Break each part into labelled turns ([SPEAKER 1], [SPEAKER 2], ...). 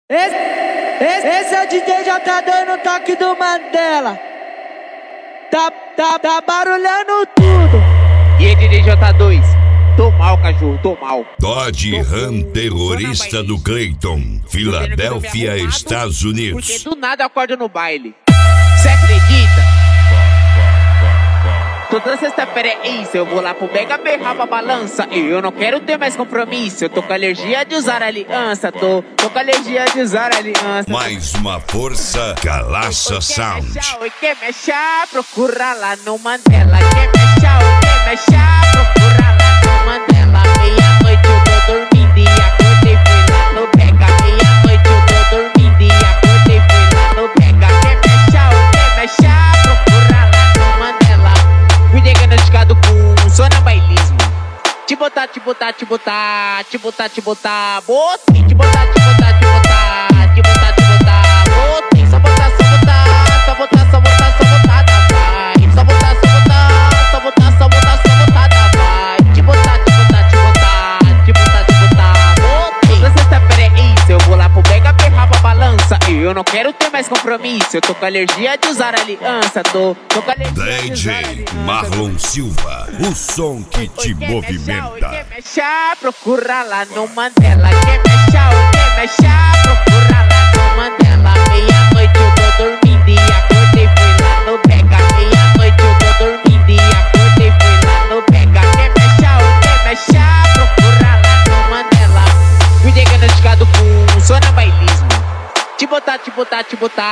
[SPEAKER 1] Esse é o DJ, já tá dando o toque do Mandela. Tá barulhando tudo.
[SPEAKER 2] E aí, DJ J2? Tô mal, cachorro, tô mal.
[SPEAKER 3] Dodge Ram terrorista do Clayton, Filadélfia, Estados Unidos.
[SPEAKER 2] Porque do nada eu acordo no baile. Cê acredita? Toda sexta-feira é isso, eu vou lá pro Mega berrar pra balança. E eu não quero ter mais compromisso, eu tô com alergia de usar aliança. Tô com alergia de usar aliança.
[SPEAKER 3] Mais uma força, Calaça Sound.
[SPEAKER 2] Quem me achar, procura lá no Mandela. Quem me achar, procura lá no Mandela. Meia-noite eu tô dormindo e acordei, fui lá no Mega. Meia-noite eu tô dormindo e acordei, fui lá no Mega. Quem me achar, procura lá no Mandela. Fui diagnosticado com sonambulismo. Te botar, botei. Te botar, botei. Só botar, vai. Só botar, vai. Te botar, botei. Toda sexta-feira é isso, eu vou lá pro Mega berrar pra balança. E eu não quero ter mais compromisso, eu tô com alergia de usar aliança. Tô com alergia de usar aliança.
[SPEAKER 3] DJ Marlon Silva, o som que te movimenta.
[SPEAKER 2] Quem me achar, procura lá no Mandela. Quem me achar, procura lá no Mandela. Meia-noite eu tô dormindo e acordei, fui lá no Mega. Meia-noite eu tô dormindo e acordei, fui lá no Mega. Quem me achar, procura lá no Mandela. Fui diagnosticado com sonambulismo. Te botar, botei. Te botar,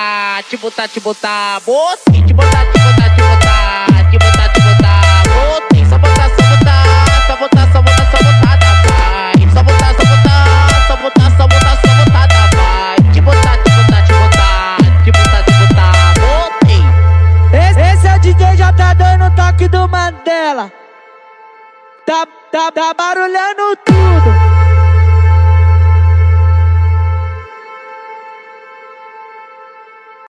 [SPEAKER 2] botei. Só botar, vai. Só botar, vai. Te botar, botei.
[SPEAKER 1] Esse é o DJ, já tá dando o toque do Mandela. Tá barulhando tudo.